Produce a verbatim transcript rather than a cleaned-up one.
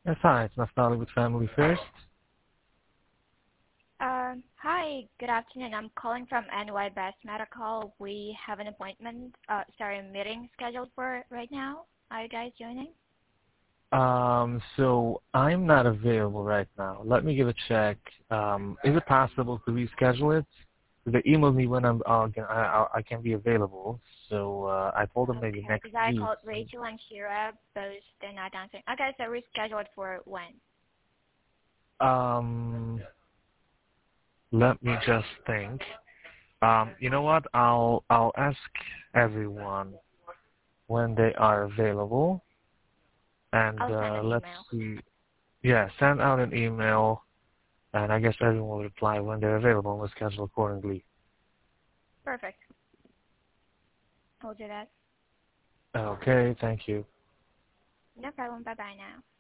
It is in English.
Yes, hi, it's Naftali with Family First. Um, hi, good afternoon. I'm calling from N Y Best Medical. We have an appointment, uh, sorry, a meeting scheduled for right now. Are you guys joining? Um, so I'm not available right now. Let me give a check. Um, is it possible to reschedule it? They emailed me when I'm uh, can- I, I I can be available. So uh, I told them maybe Okay, next because I week. called Rachel and Shira, both they're not answering. Okay, so reschedule it for when? Um, let me just think. Um, you know what? I'll I'll ask everyone when they are available, and I'll send uh, an let's email. see. Yeah, send out an email, and I guess everyone will reply when they're available, and we'll schedule accordingly. Perfect. We'll do that. Okay, thank you. No problem. Bye-bye now.